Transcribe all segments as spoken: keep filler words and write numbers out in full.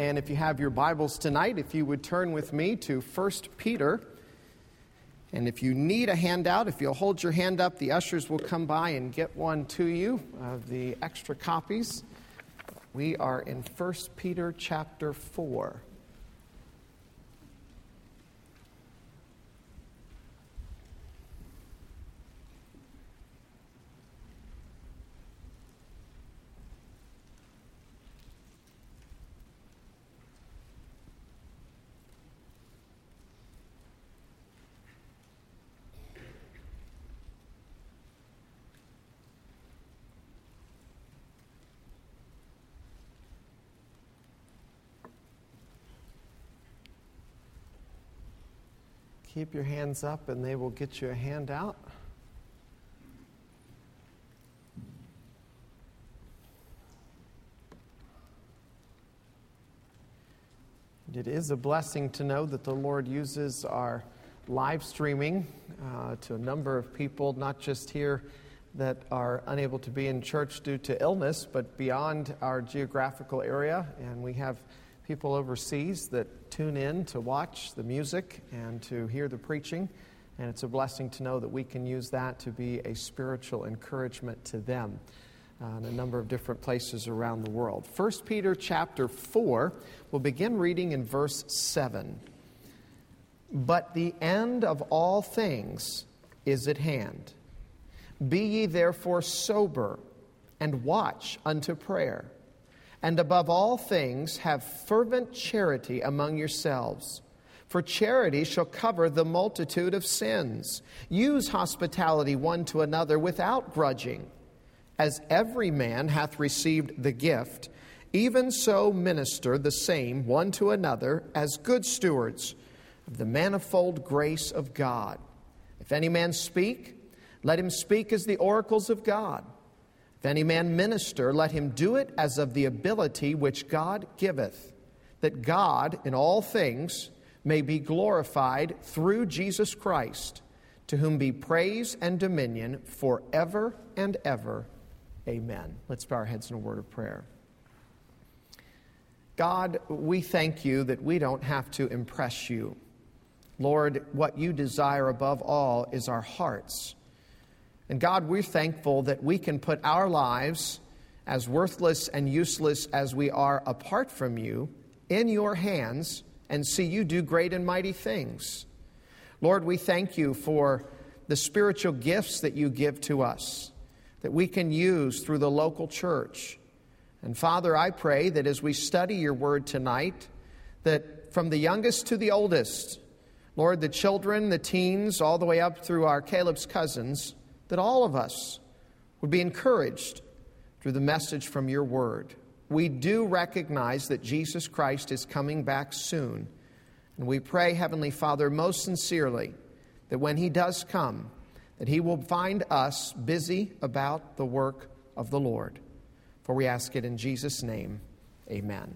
And if you have your Bibles tonight, if you would turn with me to First Peter. And if you need a handout, if you'll hold your hand up, the ushers will come by and get one to you of the extra copies. We are in First Peter chapter four. Keep your hands up and they will get you a handout. It is a blessing to know that the Lord uses our live streaming uh, to a number of people, not just here that are unable to be in church due to illness, but beyond our geographical area. And we have people overseas that tune in to watch the music and to hear the preaching. And it's a blessing to know that we can use that to be a spiritual encouragement to them uh, in a number of different places around the world. First Peter chapter four, we'll begin reading in verse seven. But the end of all things is at hand. Be ye therefore sober, and watch unto prayer. And above all things, have fervent charity among yourselves. For charity shall cover the multitude of sins. Use hospitality one to another without grudging. As every man hath received the gift, even so minister the same one to another as good stewards of the manifold grace of God. If any man speak, let him speak as the oracles of God. If any man minister, let him do it as of the ability which God giveth, that God in all things may be glorified through Jesus Christ, to whom be praise and dominion forever and ever. Amen. Let's bow our heads in a word of prayer. God, we thank you that we don't have to impress you. Lord, what you desire above all is our hearts. And God, we're thankful that we can put our lives, as worthless and useless as we are apart from you, in your hands and see you do great and mighty things. Lord, we thank you for the spiritual gifts that you give to us, that we can use through the local church. And Father, I pray that as we study your word tonight, that from the youngest to the oldest, Lord, the children, the teens, all the way up through our Caleb's cousins, that all of us would be encouraged through the message from your word. We do recognize that Jesus Christ is coming back soon. And we pray, Heavenly Father, most sincerely, that when he does come, that he will find us busy about the work of the Lord. For we ask it in Jesus' name, amen.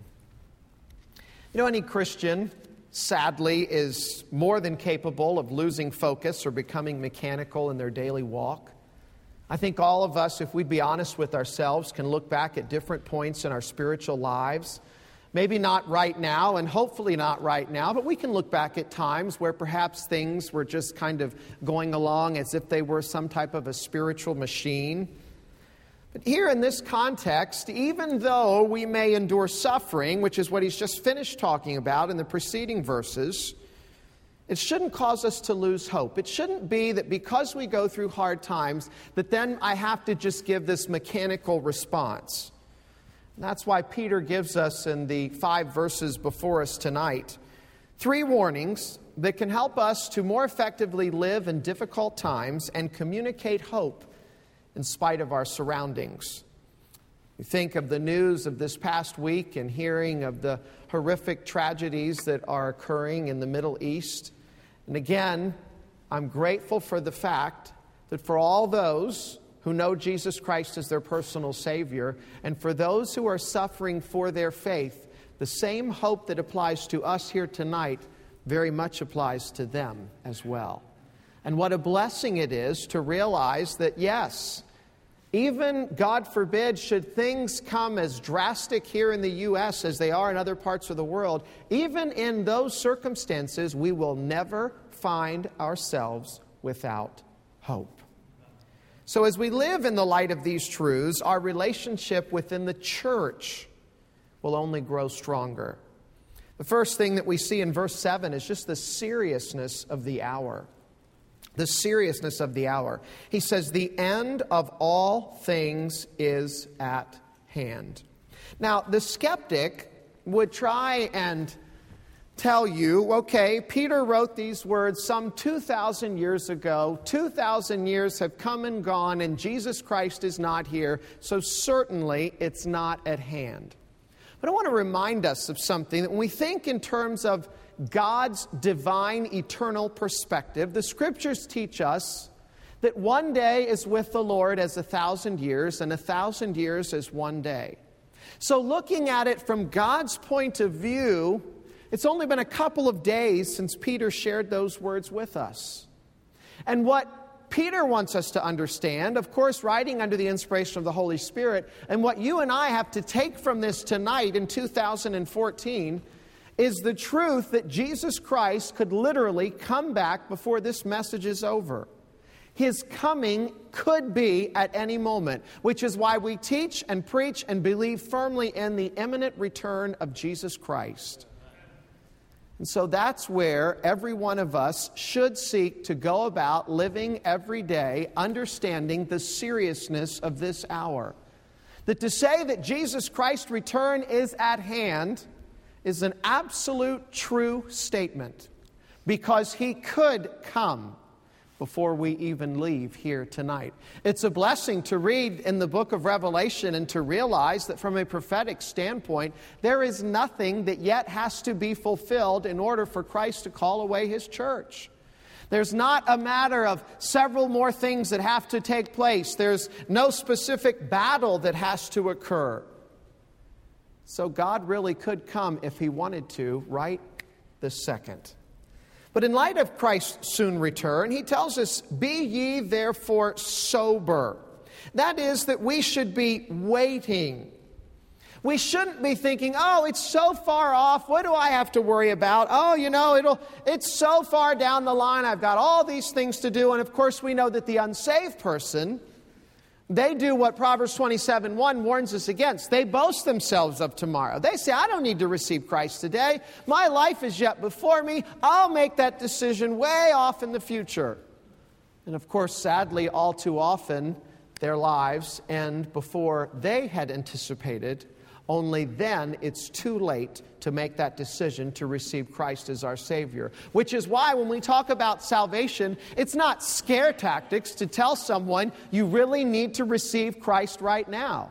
You know, any Christian, sadly, is more than capable of losing focus or becoming mechanical in their daily walk. I think all of us, if we'd be honest with ourselves, can look back at different points in our spiritual lives. Maybe not right now, and hopefully not right now, but we can look back at times where perhaps things were just kind of going along as if they were some type of a spiritual machine. But here in this context, even though we may endure suffering, which is what he's just finished talking about in the preceding verses, it shouldn't cause us to lose hope. It shouldn't be that because we go through hard times, that then I have to just give this mechanical response. And that's why Peter gives us in the five verses before us tonight three warnings that can help us to more effectively live in difficult times and communicate hope in spite of our surroundings. We think of the news of this past week and hearing of the horrific tragedies that are occurring in the Middle East. And again, I'm grateful for the fact that for all those who know Jesus Christ as their personal Savior, and for those who are suffering for their faith, the same hope that applies to us here tonight very much applies to them as well. And what a blessing it is to realize that, yes, Even, God forbid, should things come as drastic here in the U S as they are in other parts of the world, even in those circumstances, we will never find ourselves without hope. So as we live in the light of these truths, our relationship within the church will only grow stronger. The first thing that we see in verse seven is just the seriousness of the hour. The seriousness of the hour. He says, the end of all things is at hand. Now, the skeptic would try and tell you, okay, Peter wrote these words some two thousand years ago. two thousand years have come and gone, and Jesus Christ is not here, so certainly it's not at hand. But I want to remind us of something that when we think in terms of God's divine eternal perspective, the Scriptures teach us that one day is with the Lord as a thousand years, and a thousand years as one day. So looking at it from God's point of view, it's only been a couple of days since Peter shared those words with us. And what Peter wants us to understand, of course, writing under the inspiration of the Holy Spirit, and what you and I have to take from this tonight in two thousand fourteen, is the truth that Jesus Christ could literally come back before this message is over. His coming could be at any moment, which is why we teach and preach and believe firmly in the imminent return of Jesus Christ. And so that's where every one of us should seek to go about living every day, understanding the seriousness of this hour. That to say that Jesus Christ's return is at hand is an absolute true statement, because He could come before we even leave here tonight. It's a blessing to read in the book of Revelation and to realize that from a prophetic standpoint, there is nothing that yet has to be fulfilled in order for Christ to call away His church. There's not a matter of several more things that have to take place. There's no specific battle that has to occur. So God really could come if He wanted to right this second. But in light of Christ's soon return, He tells us, be ye therefore sober. That is, that we should be waiting. We shouldn't be thinking, oh, it's so far off, what do I have to worry about? Oh, you know, it'll it's so far down the line, I've got all these things to do. And of course we know that the unsaved person, they do what Proverbs twenty-seven one warns us against. They boast themselves of tomorrow. They say, I don't need to receive Christ today. My life is yet before me. I'll make that decision way off in the future. And of course, sadly, all too often, their lives end before they had anticipated. Only then it's too late to make that decision to receive Christ as our Savior. Which is why when we talk about salvation, it's not scare tactics to tell someone you really need to receive Christ right now.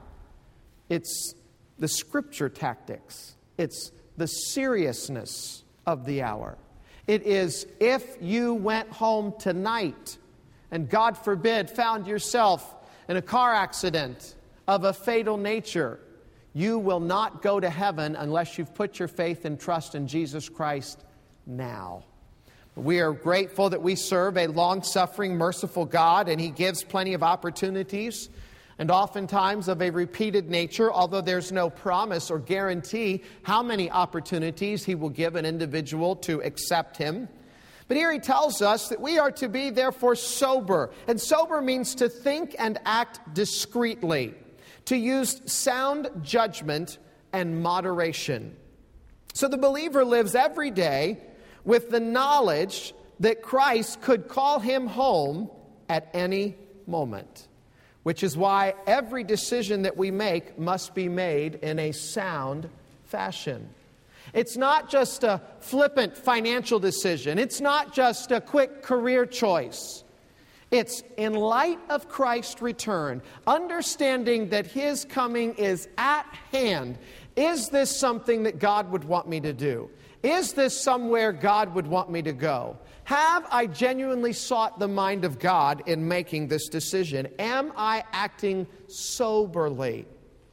It's the Scripture tactics. It's the seriousness of the hour. It is, if you went home tonight and God forbid found yourself in a car accident of a fatal nature, you will not go to heaven unless you've put your faith and trust in Jesus Christ now. We are grateful that we serve a long-suffering, merciful God, and He gives plenty of opportunities, and oftentimes of a repeated nature, although there's no promise or guarantee how many opportunities He will give an individual to accept Him. But here He tells us that we are to be therefore sober. And sober means to think and act discreetly, to use sound judgment and moderation. So the believer lives every day with the knowledge that Christ could call him home at any moment, which is why every decision that we make must be made in a sound fashion. It's not just a flippant financial decision. It's not just a quick career choice. It's in light of Christ's return, understanding that His coming is at hand. Is this something that God would want me to do? Is this somewhere God would want me to go? Have I genuinely sought the mind of God in making this decision? Am I acting soberly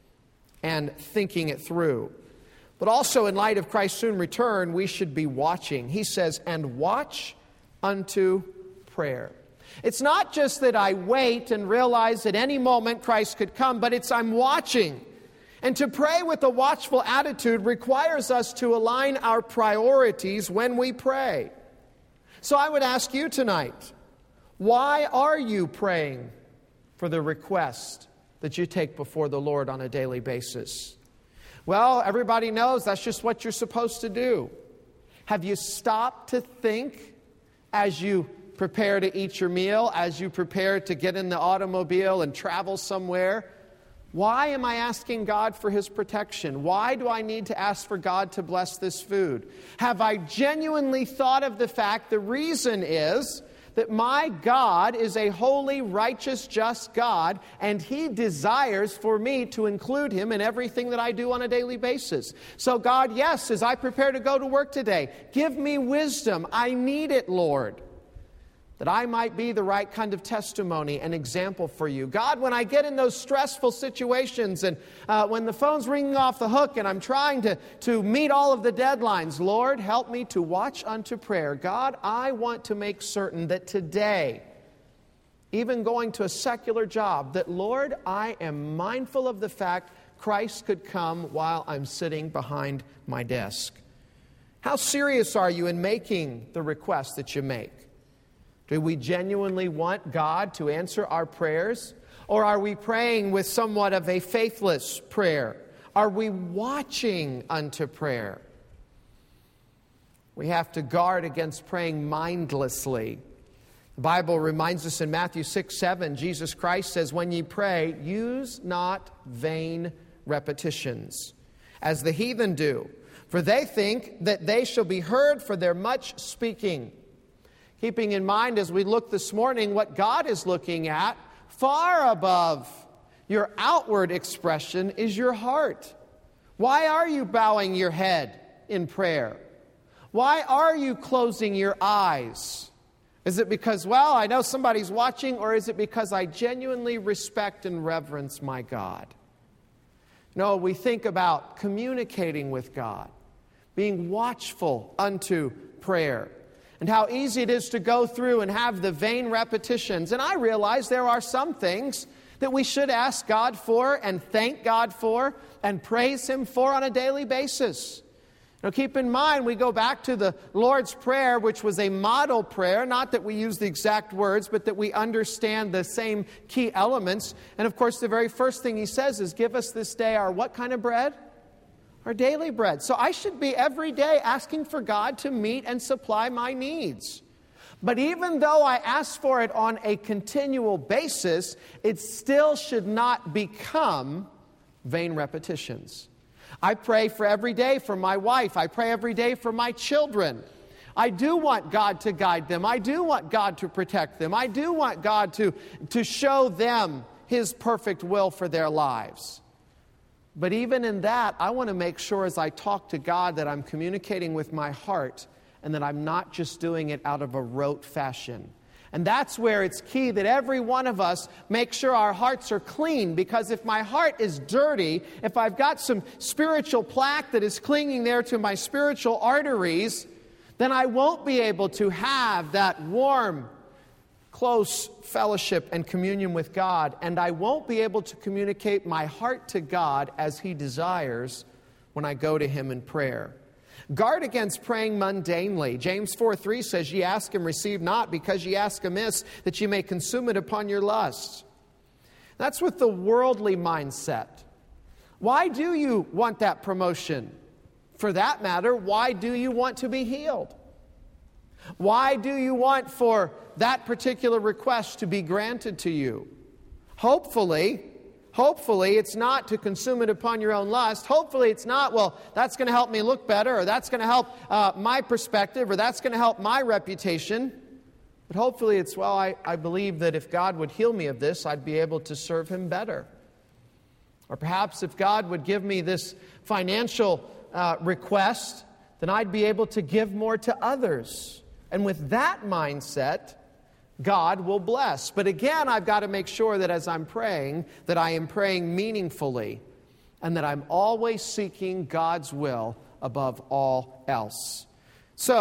and thinking it through? But also in light of Christ's soon return, we should be watching. He says, and watch unto prayer. It's not just that I wait and realize at any moment Christ could come, but it's I'm watching. And to pray with a watchful attitude requires us to align our priorities when we pray. So I would ask you tonight, why are you praying for the request that you take before the Lord on a daily basis? Well, everybody knows that's just what you're supposed to do. Have you stopped to think as you prepare to eat your meal, as you prepare to get in the automobile and travel somewhere? Why am I asking God for His protection? Why do I need to ask for God to bless this food? Have I genuinely thought of the fact the reason is that my God is a holy, righteous, just God, and He desires for me to include Him in everything that I do on a daily basis. So God, yes, as I prepare to go to work today, give me wisdom. I need it, Lord, that I might be the right kind of testimony and example for you. God, when I get in those stressful situations and uh, when the phone's ringing off the hook and I'm trying to, to meet all of the deadlines, Lord, help me to watch unto prayer. God, I want to make certain that today, even going to a secular job, that, Lord, I am mindful of the fact Christ could come while I'm sitting behind my desk. How serious are you in making the request that you make? Do we genuinely want God to answer our prayers? Or are we praying with somewhat of a faithless prayer? Are we watching unto prayer? We have to guard against praying mindlessly. The Bible reminds us in Matthew six seven, Jesus Christ says, when ye pray, use not vain repetitions, as the heathen do, for they think that they shall be heard for their much speaking. Keeping in mind as we look this morning what God is looking at, far above your outward expression is your heart. Why are you bowing your head in prayer? Why are you closing your eyes? Is it because, well, I know somebody's watching, or is it because I genuinely respect and reverence my God? No, we think about communicating with God, being watchful unto prayer, and how easy it is to go through and have the vain repetitions. And I realize there are some things that we should ask God for and thank God for and praise Him for on a daily basis. Now keep in mind, we go back to the Lord's Prayer, which was a model prayer, not that we use the exact words, but that we understand the same key elements. And of course, the very first thing He says is, give us this day our what kind of bread? Our daily bread. So I should be every day asking for God to meet and supply my needs. But even though I ask for it on a continual basis, it still should not become vain repetitions. I pray for every day for my wife. I pray every day for my children. I do want God to guide them. I do want God to protect them. I do want God to, to show them His perfect will for their lives. But even in that, I want to make sure as I talk to God that I'm communicating with my heart and that I'm not just doing it out of a rote fashion. And that's where it's key that every one of us make sure our hearts are clean, because if my heart is dirty, if I've got some spiritual plaque that is clinging there to my spiritual arteries, then I won't be able to have that warm, close fellowship and communion with God, and I won't be able to communicate my heart to God as He desires when I go to Him in prayer. Guard against praying mundanely. James four three says, ye ask and receive not, because ye ask amiss, that ye may consume it upon your lusts. That's with the worldly mindset. Why do you want that promotion? For that matter, why do you want to be healed? Why do you want for that particular request to be granted to you? Hopefully, hopefully it's not to consume it upon your own lust. Hopefully it's not, well, that's going to help me look better, or that's going to help uh, my perspective, or that's going to help my reputation. But hopefully it's, well, I, I believe that if God would heal me of this, I'd be able to serve Him better. Or perhaps if God would give me this financial uh, request, then I'd be able to give more to others. And with that mindset, God will bless. But again, I've got to make sure that as I'm praying, that I am praying meaningfully, and that I'm always seeking God's will above all else. So,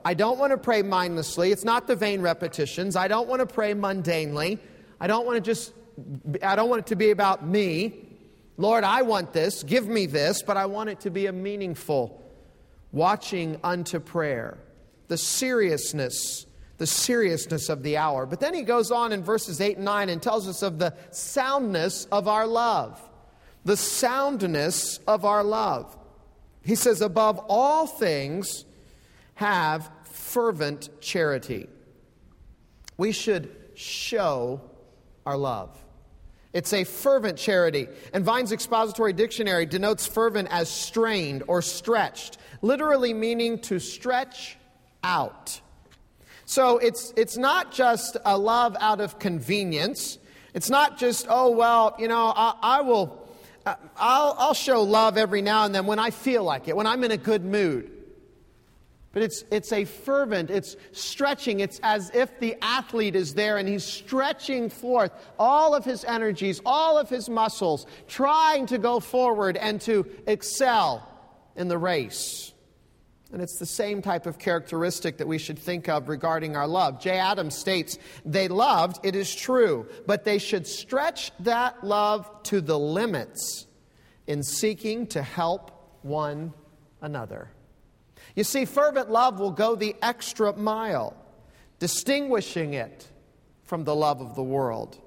I don't want to pray mindlessly. It's not the vain repetitions. I don't want to pray mundanely. I don't want to just, I don't want it to be about me. Lord, I want this. Give me this. But I want it to be a meaningful watching unto prayer. The seriousness, the seriousness of the hour. But then he goes on in verses eight and nine and tells us of the soundness of our love. The soundness of our love. He says, above all things, have fervent charity. We should show our love. It's a fervent charity. And Vine's Expository Dictionary denotes fervent as strained or stretched, literally meaning to stretch out. So it's it's not just a love out of convenience. It's not just, oh, well, you know, I, I will, I'll, I'll show love every now and then when I feel like it, when I'm in a good mood. But it's it's a fervent, it's stretching. It's as if the athlete is there and he's stretching forth all of his energies, all of his muscles, trying to go forward and to excel in the race. And it's the same type of characteristic that we should think of regarding our love. Jay Adams states, they loved, it is true, but they should stretch that love to the limits in seeking to help one another. You see, fervent love will go the extra mile, distinguishing it from the love of the world.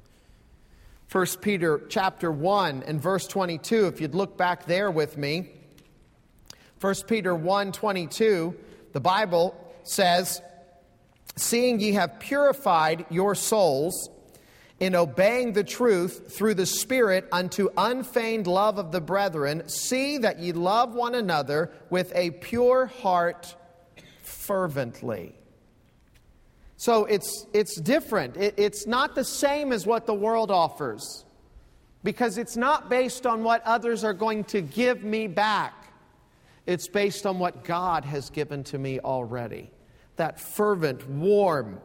First Peter chapter one and verse twenty-two, if you'd look back there with me. First Peter one twenty-two, the Bible says, seeing ye have purified your souls in obeying the truth through the Spirit unto unfeigned love of the brethren, see that ye love one another with a pure heart fervently. So it's it's different. It, it's not the same as what the world offers, because it's not based on what others are going to give me back. It's based on what God has given to me already. That fervent, warm,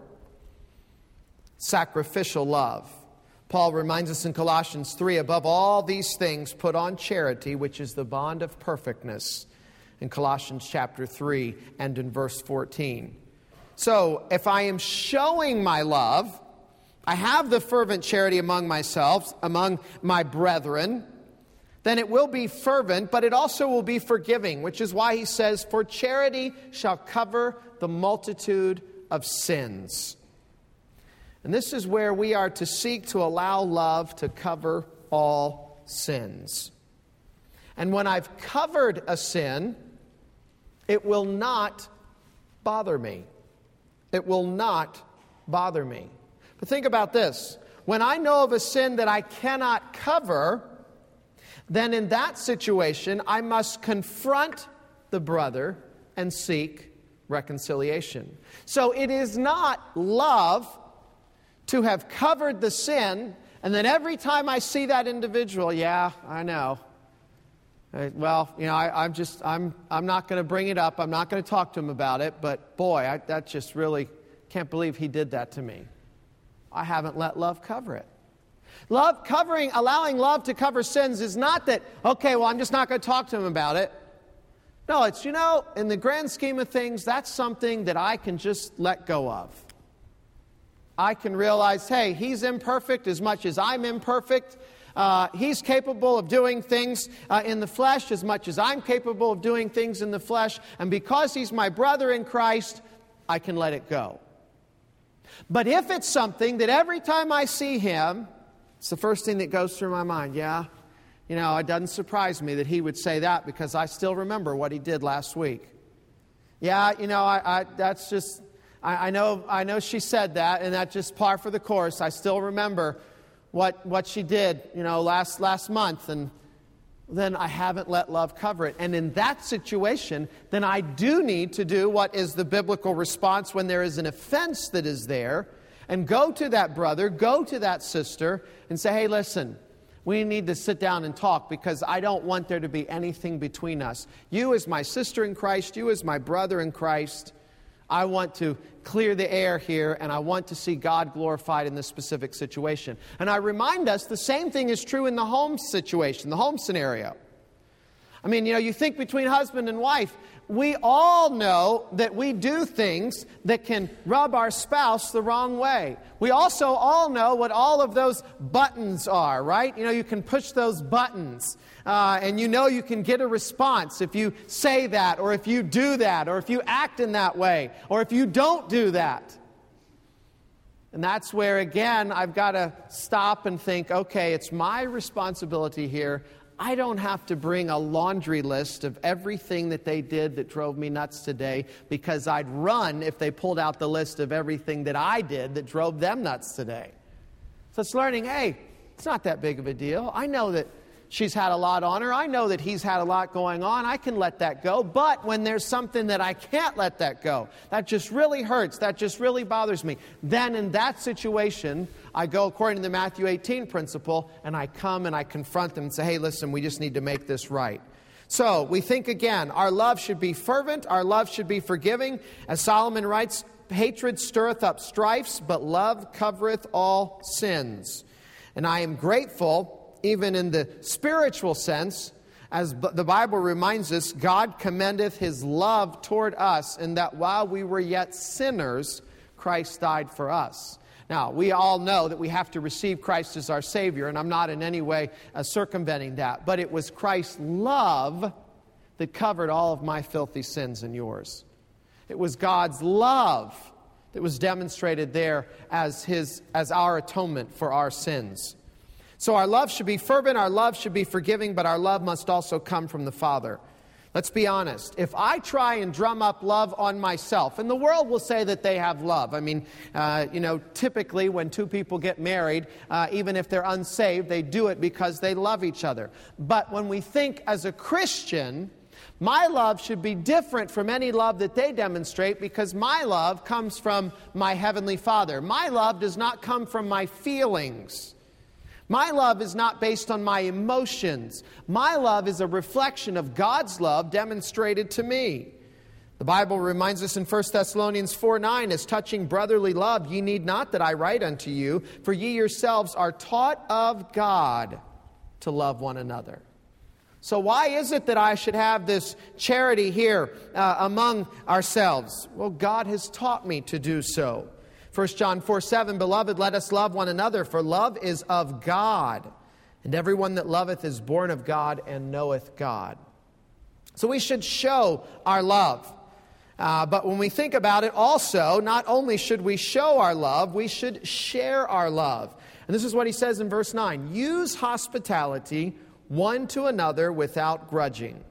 sacrificial love. Paul reminds us in Colossians three, above all these things put on charity, which is the bond of perfectness, in Colossians chapter three and in verse fourteen. So, if I am showing my love, I have the fervent charity among myself, among my brethren, then it will be fervent, but it also will be forgiving, which is why he says, for charity shall cover the multitude of sins. And this is where we are to seek to allow love to cover all sins. And when I've covered a sin, it will not bother me. It will not bother me. But think about this. When I know of a sin that I cannot cover, then in that situation, I must confront the brother and seek reconciliation. So it is not love to have covered the sin, and then every time I see that individual, yeah, I know. Well, you know, I, I'm just, I'm, I'm not going to bring it up. I'm not going to talk to him about it. But boy, I, that just really can't believe he did that to me. I haven't let love cover it. Love covering, allowing love to cover sins is not that, okay, well, I'm just not going to talk to him about it. No, it's, you know, in the grand scheme of things, that's something that I can just let go of. I can realize, hey, he's imperfect as much as I'm imperfect. Uh, he's capable of doing things uh, in the flesh as much as I'm capable of doing things in the flesh. And because he's my brother in Christ, I can let it go. But if it's something that every time I see him, it's the first thing that goes through my mind, yeah, you know, it doesn't surprise me that he would say that because I still remember what he did last week. Yeah, you know, I, I that's just... I know I know she said that, and that's just par for the course. I still remember what what she did, you know, last last month, and then I haven't let love cover it. And in that situation, then I do need to do what is the biblical response when there is an offense that is there, and go to that brother, go to that sister, and say, hey, listen, we need to sit down and talk because I don't want there to be anything between us. You as my sister in Christ, you as my brother in Christ, I want to clear the air here, and I want to see God glorified in this specific situation. And I remind us the same thing is true in the home situation, the home scenario. I mean, you know, you think between husband and wife, we all know that we do things that can rub our spouse the wrong way. We also all know what all of those buttons are, right? You know, you can push those buttons, uh, and you know you can get a response if you say that, or if you do that, or if you act in that way, or if you don't do that. And that's where, again, I've got to stop and think, okay, it's my responsibility here. I don't have to bring a laundry list of everything that they did that drove me nuts today, because I'd run if they pulled out the list of everything that I did that drove them nuts today. So it's learning, hey, it's not that big of a deal. I know that she's had a lot on her. I know that he's had a lot going on. I can let that go. But when there's something that I can't let that go, that just really hurts, that just really bothers me, then in that situation, I go according to the Matthew eighteen principle, and I come and I confront them and say, hey, listen, we just need to make this right. So we think again, our love should be fervent, our love should be forgiving. As Solomon writes, hatred stirreth up strifes, but love covereth all sins. And I am grateful, even in the spiritual sense, as the Bible reminds us, God commendeth his love toward us, in that while we were yet sinners, Christ died for us. Now, we all know that we have to receive Christ as our Savior, and I'm not in any way uh, circumventing that. But it was Christ's love that covered all of my filthy sins and yours. It was God's love that was demonstrated there as his, as our atonement for our sins. So our love should be fervent, our love should be forgiving, but our love must also come from the Father. Let's be honest. If I try and drum up love on myself, and the world will say that they have love. I mean, uh, you know, typically when two people get married, uh, even if they're unsaved, they do it because they love each other. But when we think as a Christian, my love should be different from any love that they demonstrate, because my love comes from my Heavenly Father. My love does not come from my feelings. My love is not based on my emotions. My love is a reflection of God's love demonstrated to me. The Bible reminds us in First Thessalonians four nine, as touching brotherly love, ye need not that I write unto you, for ye yourselves are taught of God to love one another. So why is it that I should have this charity here uh, among ourselves? Well, God has taught me to do so. First John four seven, beloved, let us love one another, for love is of God, and everyone that loveth is born of God and knoweth God. So we should show our love. Uh, but when we think about it also, not only should we show our love, we should share our love. And this is what he says in verse nine, use hospitality one to another without grudging.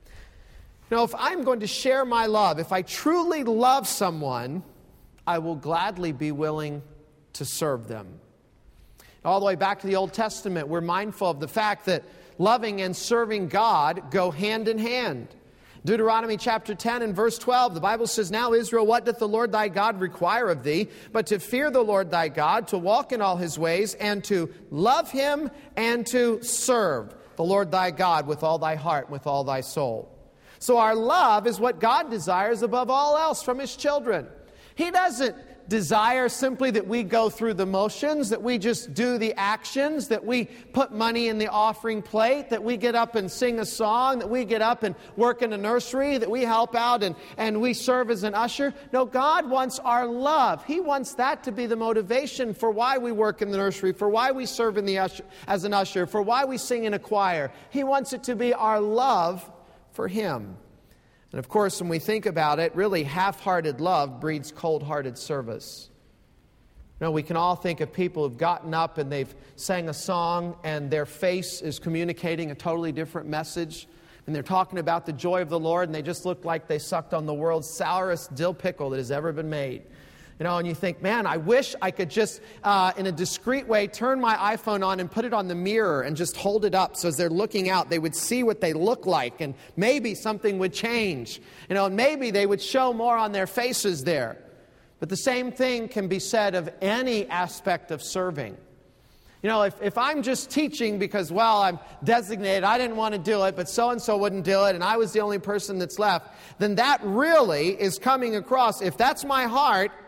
Now, if I'm going to share my love, if I truly love someone, I will gladly be willing to serve them. All the way back to the Old Testament, we're mindful of the fact that loving and serving God go hand in hand. Deuteronomy chapter ten and verse twelve, the Bible says, now Israel, what doth the Lord thy God require of thee, but to fear the Lord thy God, to walk in all his ways, and to love him and to serve the Lord thy God with all thy heart, with all thy soul. So our love is what God desires above all else from his children. He doesn't desire simply that we go through the motions, that we just do the actions, that we put money in the offering plate, that we get up and sing a song, that we get up and work in a nursery, that we help out and, and we serve as an usher. No, God wants our love. He wants that to be the motivation for why we work in the nursery, for why we serve in the usher, as an usher, for why we sing in a choir. He wants it to be our love for him. And of course, when we think about it, really half-hearted love breeds cold-hearted service. You know, we can all think of people who've gotten up and they've sang a song and their face is communicating a totally different message. And they're talking about the joy of the Lord and they just look like they sucked on the world's sourest dill pickle that has ever been made. You know, and you think, man, I wish I could just, uh, in a discreet way, turn my iPhone on and put it on the mirror and just hold it up so as they're looking out, they would see what they look like and maybe something would change. You know, and maybe they would show more on their faces there. But the same thing can be said of any aspect of serving. You know, if, if I'm just teaching because, well, I'm designated, I didn't want to do it, but so-and-so wouldn't do it, and I was the only person that's left, then that really is coming across. If that's my heart,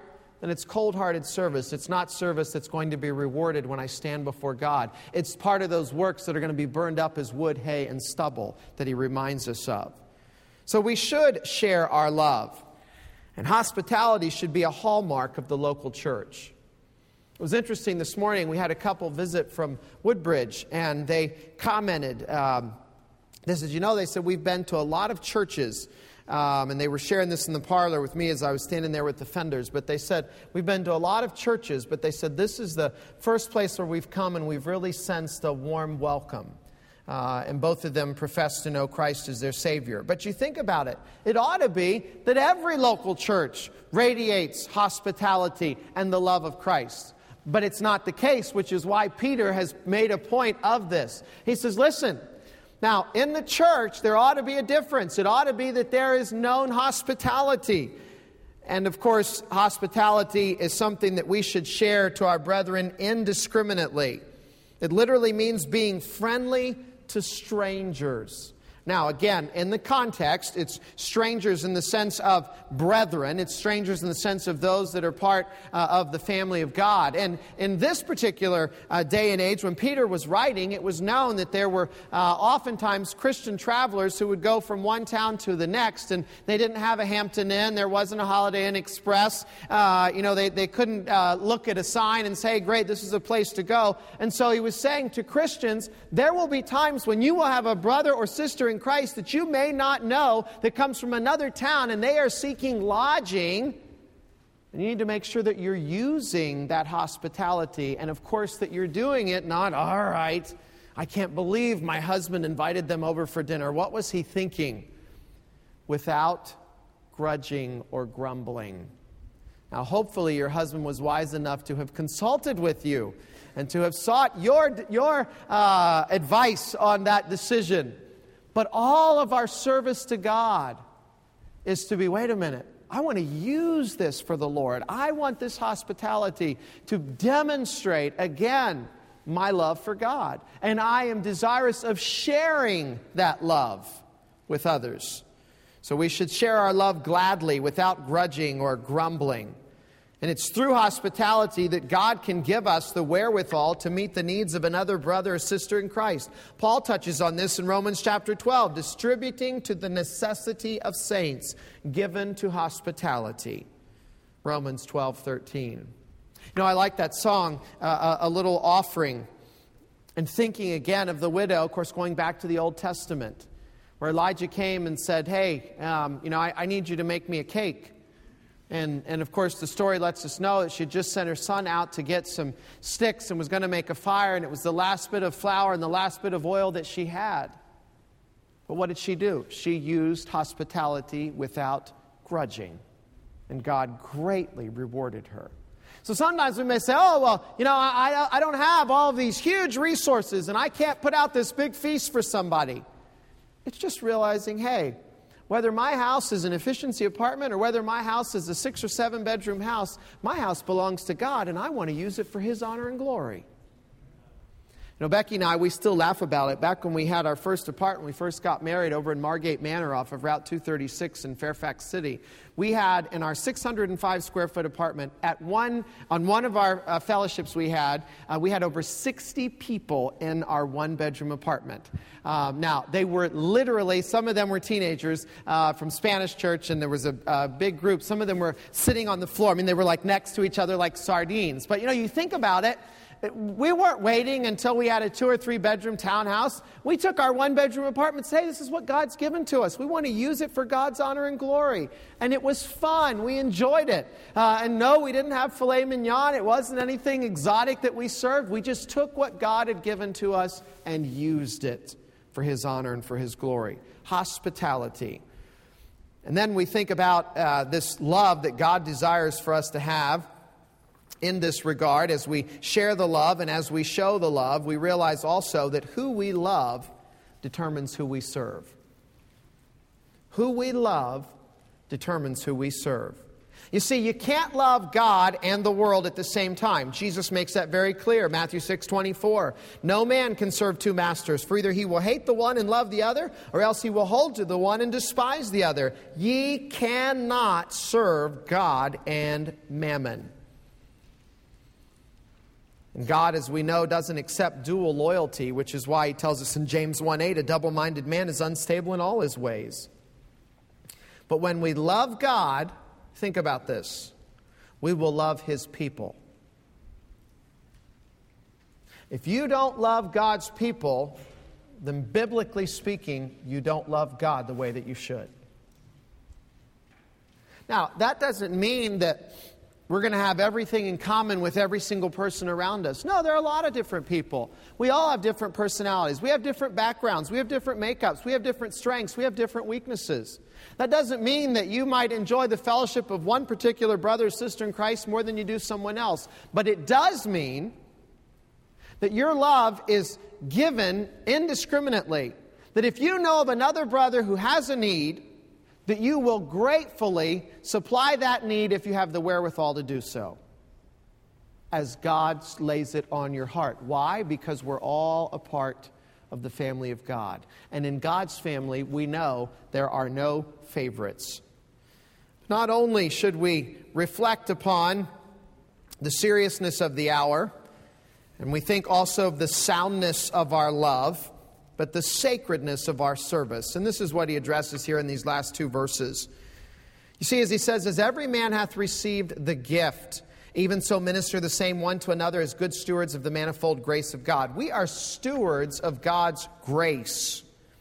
then it's cold-hearted service. It's not service that's going to be rewarded when I stand before God. It's part of those works that are going to be burned up as wood, hay, and stubble that he reminds us of. So we should share our love. And hospitality should be a hallmark of the local church. It was interesting this morning, we had a couple visit from Woodbridge, and they commented, um, this is, you know, they said, we've been to a lot of churches, um, and they were sharing this in the parlor with me as I was standing there with the Fenders, but they said, we've been to a lot of churches, but they said, this is the first place where we've come and we've really sensed a warm welcome. Uh, and both of them profess to know Christ as their Savior. But you think about it, it ought to be that every local church radiates hospitality and the love of Christ. But it's not the case, which is why Peter has made a point of this. He says, listen, now in the church there ought to be a difference. It ought to be that there is known hospitality. And of course, hospitality is something that we should share to our brethren indiscriminately. It literally means being friendly to strangers. Now, again, in the context, it's strangers in the sense of brethren. It's strangers in the sense of those that are part uh, of the family of God. And in this particular uh, day and age, when Peter was writing, it was known that there were uh, oftentimes Christian travelers who would go from one town to the next, and they didn't have a Hampton Inn. There wasn't a Holiday Inn Express. Uh, you know, they, they couldn't uh, look at a sign and say, great, this is a place to go. And so he was saying to Christians, there will be times when you will have a brother or sister in Christ that you may not know that comes from another town, and they are seeking lodging, and you need to make sure that you're using that hospitality, and of course that you're doing it not, all right, I can't believe my husband invited them over for dinner. What was he thinking? Without grudging or grumbling. Now hopefully your husband was wise enough to have consulted with you and to have sought your, your uh, advice on that decision. But all of our service to God is to be, wait a minute, I want to use this for the Lord. I want this hospitality to demonstrate, again, my love for God. And I am desirous of sharing that love with others. So we should share our love gladly without grudging or grumbling. And it's through hospitality that God can give us the wherewithal to meet the needs of another brother or sister in Christ. Paul touches on this in Romans chapter twelve, distributing to the necessity of saints, given to hospitality. Romans twelve thirteen. You know, I like that song, uh, a, a little offering, and thinking again of the widow, of course, going back to the Old Testament, where Elijah came and said, hey, um, you know, I, I need you to make me a cake. And, and of course, the story lets us know that she just sent her son out to get some sticks and was going to make a fire, and it was the last bit of flour and the last bit of oil that she had. But what did she do? She used hospitality without grudging, and God greatly rewarded her. So sometimes we may say, oh, well, you know, I, I don't have all of these huge resources, and I can't put out this big feast for somebody. It's just realizing, hey, whether my house is an efficiency apartment or whether my house is a six or seven bedroom house, my house belongs to God, and I want to use it for His honor and glory. You know, Becky and I, we still laugh about it. Back when we had our first apartment, we first got married over in Margate Manor off of Route two thirty-six in Fairfax City. We had, in our six hundred five square foot apartment, at one on one of our uh, fellowships we had, uh, we had over sixty people in our one-bedroom apartment. Um, now, they were literally, some of them were teenagers uh, from Spanish church, and there was a, a big group. Some of them were sitting on the floor. I mean, they were like next to each other like sardines. But, you know, you think about it, we weren't waiting until we had a two or three bedroom townhouse. We took our one bedroom apartment and said, hey, this is what God's given to us. We want to use it for God's honor and glory. And it was fun. We enjoyed it. Uh, and no, we didn't have filet mignon. It wasn't anything exotic that we served. We just took what God had given to us and used it for His honor and for His glory. Hospitality. And then we think about uh, this love that God desires for us to have. In this regard, as we share the love and as we show the love, we realize also that who we love determines who we serve. Who we love determines who we serve. You see, you can't love God and the world at the same time. Jesus makes that very clear. Matthew six twenty-four. No man can serve two masters, for either he will hate the one and love the other, or else he will hold to the one and despise the other. Ye cannot serve God and mammon. And God, as we know, doesn't accept dual loyalty, which is why he tells us in James one eight, a double-minded man is unstable in all his ways. But when we love God, think about this, we will love his people. If you don't love God's people, then biblically speaking, you don't love God the way that you should. Now, that doesn't mean that we're going to have everything in common with every single person around us. No, there are a lot of different people. We all have different personalities. We have different backgrounds. We have different makeups. We have different strengths. We have different weaknesses. That doesn't mean that you might enjoy the fellowship of one particular brother or sister in Christ more than you do someone else. But it does mean that your love is given indiscriminately. That if you know of another brother who has a need, that you will gratefully supply that need if you have the wherewithal to do so, as God lays it on your heart. Why? Because we're all a part of the family of God. And in God's family, we know there are no favorites. Not only should we reflect upon the seriousness of the hour, and we think also of the soundness of our love, but the sacredness of our service. And this is what he addresses here in these last two verses. You see, as he says, as every man hath received the gift, even so minister the same one to another as good stewards of the manifold grace of God. We are stewards of God's grace.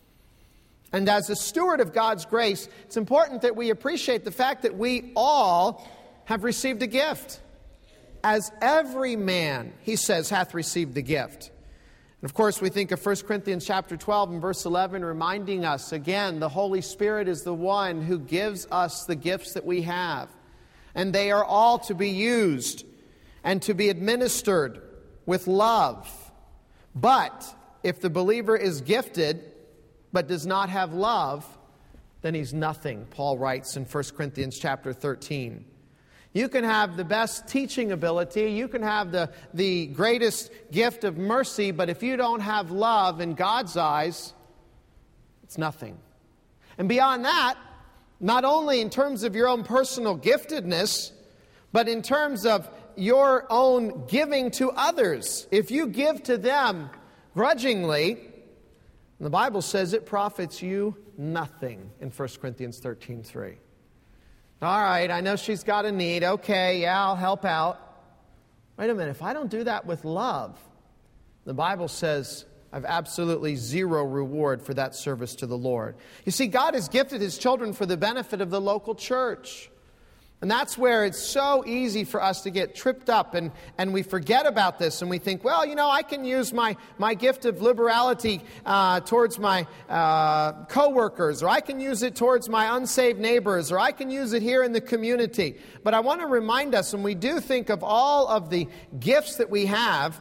And as a steward of God's grace, it's important that we appreciate the fact that we all have received a gift. As every man, he says, hath received the gift. And of course, we think of First Corinthians chapter twelve and verse eleven, reminding us, again, the Holy Spirit is the one who gives us the gifts that we have. And they are all to be used and to be administered with love. But if the believer is gifted but does not have love, then he's nothing, Paul writes in First Corinthians chapter thirteen. You can have the best teaching ability, you can have the, the greatest gift of mercy, but if you don't have love in God's eyes, it's nothing. And beyond that, not only in terms of your own personal giftedness, but in terms of your own giving to others. If you give to them grudgingly, the Bible says it profits you nothing in First Corinthians thirteen three. All right, I know she's got a need. Okay, yeah, I'll help out. Wait a minute, if I don't do that with love, the Bible says I've absolutely zero reward for that service to the Lord. You see, God has gifted his children for the benefit of the local church. And that's where it's so easy for us to get tripped up and, and we forget about this and we think, well, you know, I can use my, my gift of liberality uh, towards my uh, co-workers, or I can use it towards my unsaved neighbors, or I can use it here in the community. But I want to remind us, when we do think of all of the gifts that we have,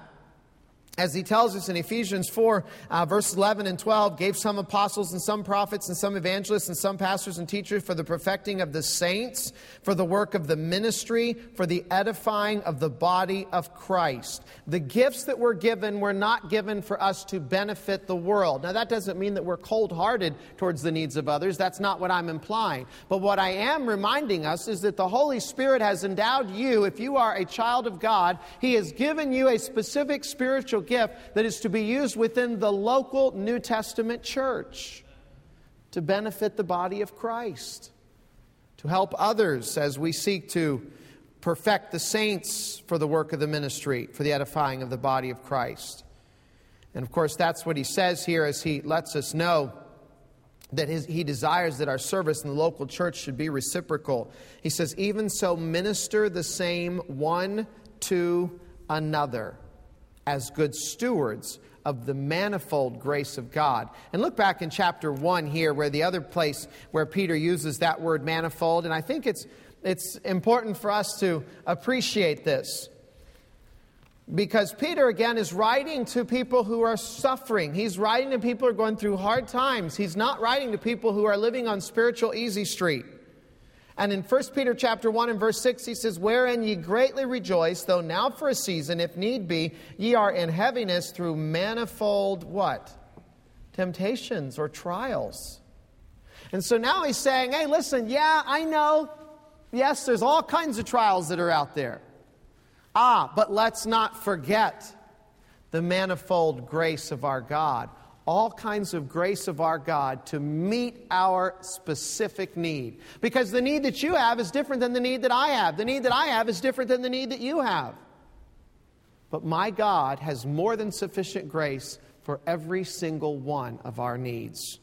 as he tells us in Ephesians four, uh, verses eleven and twelve, gave some apostles and some prophets and some evangelists and some pastors and teachers for the perfecting of the saints, for the work of the ministry, for the edifying of the body of Christ. The gifts that we're given were not given for us to benefit the world. Now, that doesn't mean that we're cold-hearted towards the needs of others. That's not what I'm implying. But what I am reminding us is that the Holy Spirit has endowed you, if you are a child of God, he has given you a specific spiritual gift that is to be used within the local New Testament church to benefit the body of Christ, to help others as we seek to perfect the saints for the work of the ministry, for the edifying of the body of Christ. And of course, that's what he says here as he lets us know that his, he desires that our service in the local church should be reciprocal. He says, even so minister the same one to another, as good stewards of the manifold grace of God. And look back in chapter one here, where the other place where Peter uses that word manifold. And I think it's it's important for us to appreciate this, because Peter, again, is writing to people who are suffering. He's writing to people who are going through hard times. He's not writing to people who are living on spiritual easy street. And in First Peter chapter one and verse six, he says, wherein ye greatly rejoice, though now for a season, if need be, ye are in heaviness through manifold what? Temptations or trials. And so now he's saying, hey, listen, yeah, I know. Yes, there's all kinds of trials that are out there. Ah, but let's not forget the manifold grace of our God. All kinds of grace of our God to meet our specific need. Because the need that you have is different than the need that I have. The need that I have is different than the need that you have. But my God has more than sufficient grace for every single one of our needs.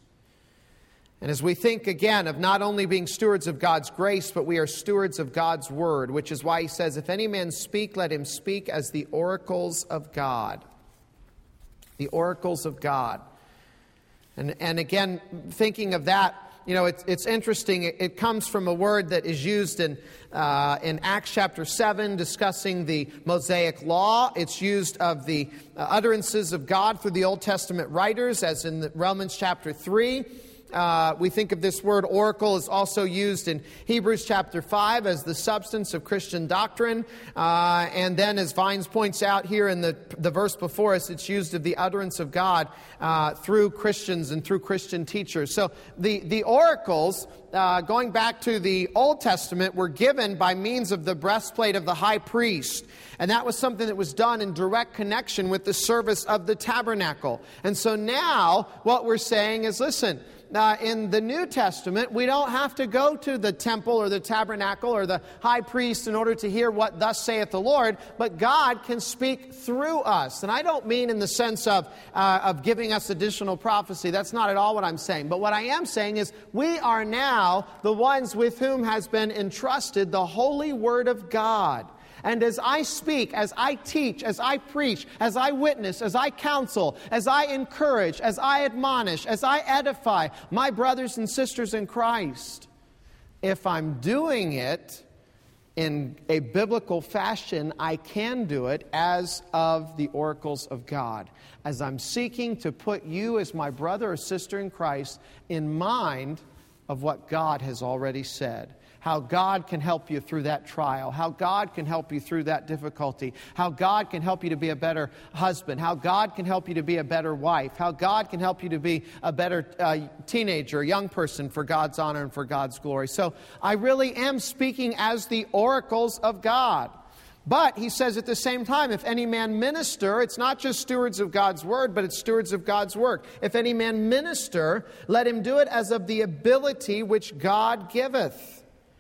And as we think again of not only being stewards of God's grace, but we are stewards of God's word, which is why he says, if any man speak, let him speak as the oracles of God. The oracles of God. And, and again, thinking of that, you know, it's, it's interesting. It, it comes from a word that is used in, uh, in Acts chapter seven, discussing the Mosaic law. It's used of the uh, utterances of God through the Old Testament writers, as in the Romans chapter three. Uh, we think of this word oracle is also used in Hebrews chapter five as the substance of Christian doctrine. Uh, and then, as Vines points out here in the, the verse before us, it's used of the utterance of God uh, through Christians and through Christian teachers. So the, the oracles, uh, going back to the Old Testament, were given by means of the breastplate of the high priest. And that was something that was done in direct connection with the service of the tabernacle. And so now what we're saying is, listen, Uh, in the New Testament, we don't have to go to the temple or the tabernacle or the high priest in order to hear what thus saith the Lord, but God can speak through us. And I don't mean in the sense of, uh, of giving us additional prophecy. That's not at all what I'm saying. But what I am saying is we are now the ones with whom has been entrusted the holy word of God. And as I speak, as I teach, as I preach, as I witness, as I counsel, as I encourage, as I admonish, as I edify my brothers and sisters in Christ, if I'm doing it in a biblical fashion, I can do it as of the oracles of God. As I'm seeking to put you as my brother or sister in Christ in mind of what God has already said. How God can help you through that trial. How God can help you through that difficulty. How God can help you to be a better husband. How God can help you to be a better wife. How God can help you to be a better uh, teenager, young person for God's honor and for God's glory. So I really am speaking as the oracles of God. But he says at the same time, if any man minister, it's not just stewards of God's word, but it's stewards of God's work. If any man minister, let him do it as of the ability which God giveth.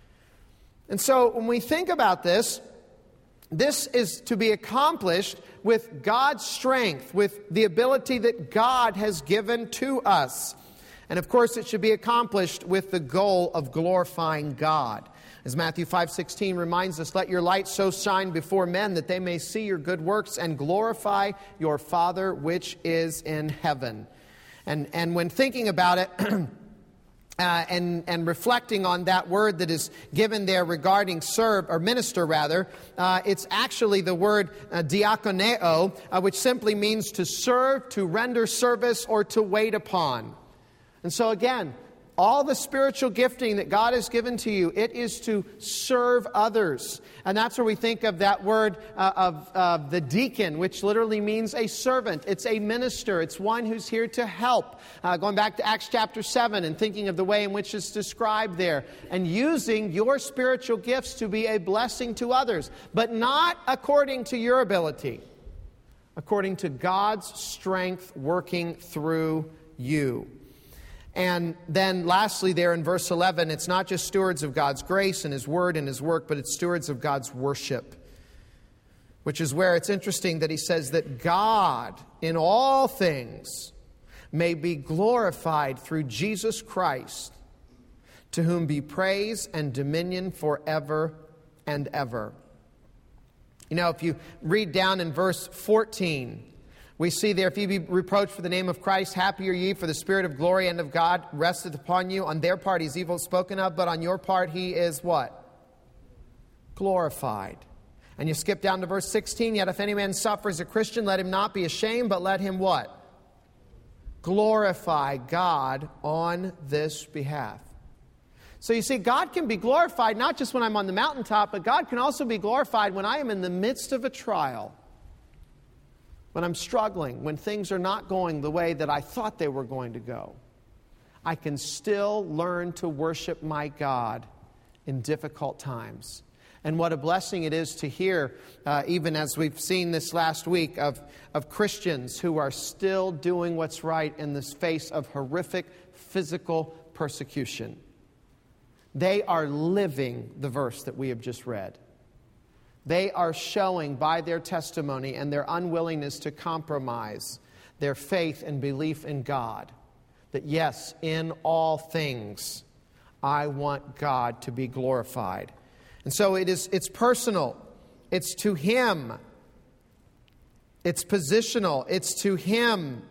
And so when we think about this, this is to be accomplished with God's strength, with the ability that God has given to us. And of course, it should be accomplished with the goal of glorifying God. As Matthew five sixteen reminds us, let your light so shine before men that they may see your good works and glorify your Father which is in heaven. And, and when thinking about it, Uh, and, and reflecting on that word that is given there regarding serve, or minister rather, uh, it's actually the word uh, diakoneo, uh, which simply means to serve, to render service, or to wait upon. And so again, all the spiritual gifting that God has given to you, it is to serve others. And that's where we think of that word uh, of uh, the deacon, which literally means a servant. It's a minister. It's one who's here to help. Uh, going back to Acts chapter seven and thinking of the way in which it's described there. And using your spiritual gifts to be a blessing to others. But not according to your ability. According to God's strength working through you. And then lastly there in verse eleven, it's not just stewards of God's grace and His word and His work, but it's stewards of God's worship. Which is where it's interesting that he says that God in all things may be glorified through Jesus Christ, to whom be praise and dominion forever and ever. You know, if you read down in verse fourteen, we see there, if ye be reproached for the name of Christ, happy are ye, for the Spirit of glory and of God resteth upon you. On their part he's evil spoken of, but on your part he is what? Glorified. And you skip down to verse sixteen, yet if any man suffer as a Christian, let him not be ashamed, but let him what? Glorify God on this behalf. So you see, God can be glorified not just when I'm on the mountaintop, but God can also be glorified when I am in the midst of a trial, when I'm struggling, when things are not going the way that I thought they were going to go. I can still learn to worship my God in difficult times. And what a blessing it is to hear, uh, even as we've seen this last week, of, of Christians who are still doing what's right in the face of horrific physical persecution. They are living the verse that we have just read. They are showing by their testimony and their unwillingness to compromise their faith and belief in God that yes, in all things, I want God to be glorified. And so it is, it's personal. It's to Him. It's positional. It's to Him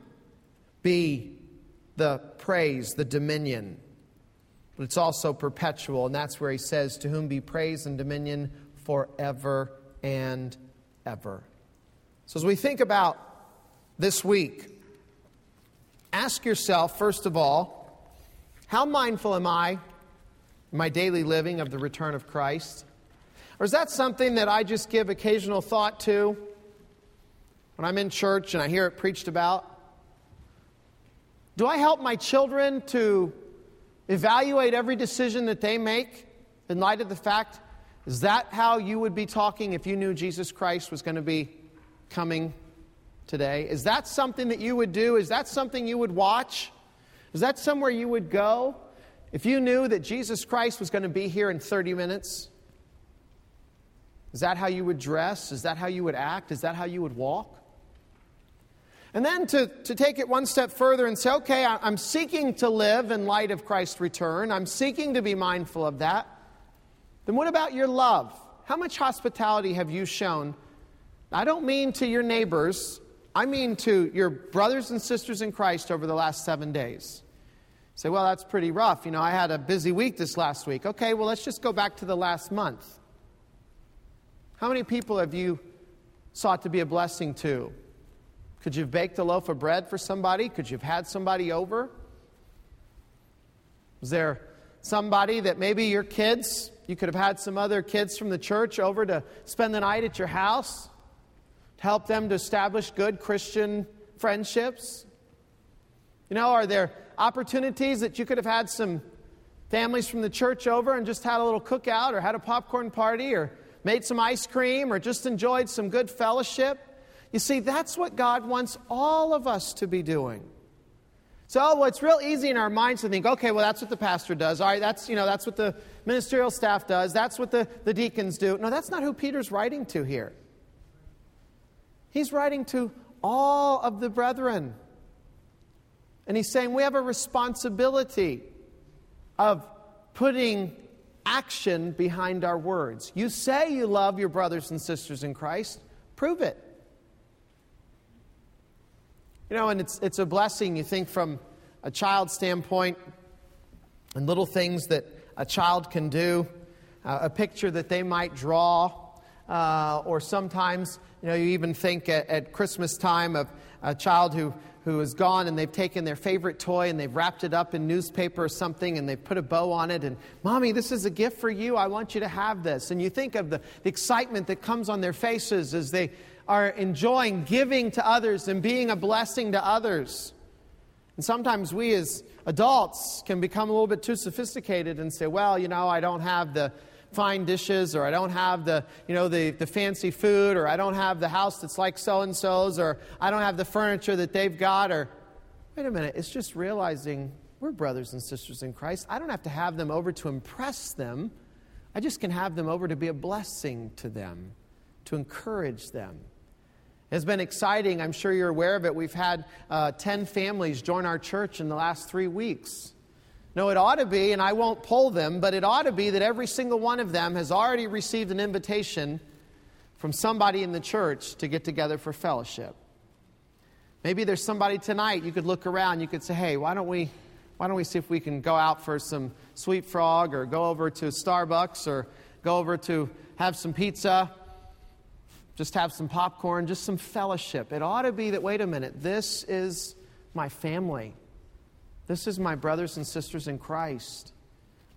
be the praise, the dominion. But it's also perpetual, and that's where he says, to whom be praise and dominion forever and ever. So as we think about this week, ask yourself, first of all, how mindful am I in my daily living of the return of Christ? Or is that something that I just give occasional thought to when I'm in church and I hear it preached about? Do I help my children to evaluate every decision that they make in light of the fact, is that how you would be talking if you knew Jesus Christ was going to be coming today? Is that something that you would do? Is that something you would watch? Is that somewhere you would go if you knew that Jesus Christ was going to be here in thirty minutes? Is that how you would dress? Is that how you would act? Is that how you would walk? And then to, to take it one step further and say, okay, I'm seeking to live in light of Christ's return. I'm seeking to be mindful of that. Then what about your love? How much hospitality have you shown? I don't mean to your neighbors. I mean to your brothers and sisters in Christ over the last seven days. You say, well, that's pretty rough. You know, I had a busy week this last week. Okay, well, let's just go back to the last month. How many people have you sought to be a blessing to? Could you have baked a loaf of bread for somebody? Could you have had somebody over? Was there somebody that maybe your kids, you could have had some other kids from the church over to spend the night at your house to help them to establish good Christian friendships? You know, are there opportunities that you could have had some families from the church over and just had a little cookout or had a popcorn party or made some ice cream or just enjoyed some good fellowship? You see, that's what God wants all of us to be doing. So, well, it's real easy in our minds to think, okay, well, that's what the pastor does. All right, that's, you know, that's what the ministerial staff does. That's what the, the deacons do. No, that's not who Peter's writing to here. He's writing to all of the brethren. And he's saying we have a responsibility of putting action behind our words. You say you love your brothers and sisters in Christ. Prove it. You know, and it's it's a blessing, you think, from a child's standpoint, and little things that a child can do, uh, a picture that they might draw, uh, or sometimes, you know, you even think at, at Christmas time of a child who, who is gone and they've taken their favorite toy and they've wrapped it up in newspaper or something and they've put a bow on it and, Mommy, this is a gift for you. I want you to have this. And you think of the, the excitement that comes on their faces as they are enjoying giving to others and being a blessing to others. And sometimes we as adults can become a little bit too sophisticated and say, well, you know, I don't have the fine dishes, or I don't have the, you know, the, the fancy food, or I don't have the house that's like so-and-so's, or I don't have the furniture that they've got, or wait a minute, it's just realizing we're brothers and sisters in Christ. I don't have to have them over to impress them. I just can have them over to be a blessing to them, to encourage them. It's been exciting. I'm sure you're aware of it. We've had uh, ten families join our church in the last three weeks. No, it ought to be, and I won't poll them, but it ought to be that every single one of them has already received an invitation from somebody in the church to get together for fellowship. Maybe there's somebody tonight you could look around. You could say, hey, why don't we, why don't we see if we can go out for some Sweet Frog, or go over to Starbucks, or go over to have some pizza. Just have some popcorn, just some fellowship. It ought to be that, wait a minute, this is my family. This is my brothers and sisters in Christ.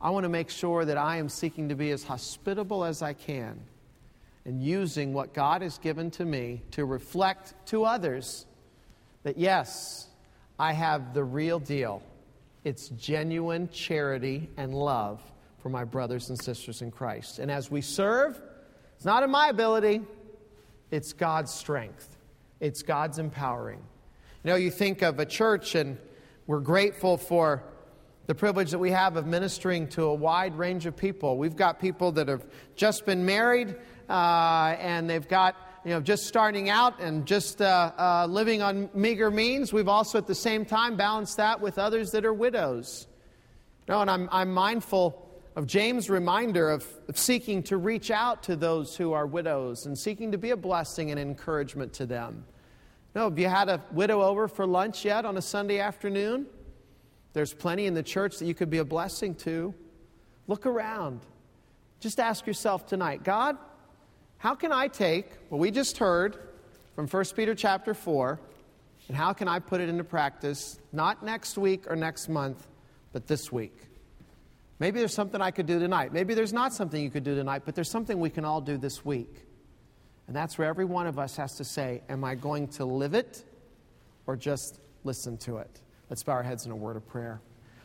I want to make sure that I am seeking to be as hospitable as I can and using what God has given to me to reflect to others that, yes, I have the real deal. It's genuine charity and love for my brothers and sisters in Christ. And as we serve, it's not in my ability, it's God's strength. It's God's empowering. You know, you think of a church, and we're grateful for the privilege that we have of ministering to a wide range of people. We've got people that have just been married, uh, and they've got, you know, just starting out and just uh, uh, living on meager means. We've also at the same time balanced that with others that are widows. You know, and I'm, I'm mindful of James' reminder of, of seeking to reach out to those who are widows and seeking to be a blessing and encouragement to them. You know, have you had a widow over for lunch yet on a Sunday afternoon? There's plenty in the church that you could be a blessing to. Look around. Just ask yourself tonight, God, how can I take what we just heard from First Peter chapter four, and how can I put it into practice, not next week or next month, but this week? Maybe there's something I could do tonight. Maybe there's not something you could do tonight, but there's something we can all do this week. And that's where every one of us has to say, am I going to live it or just listen to it? Let's bow our heads in a word of prayer.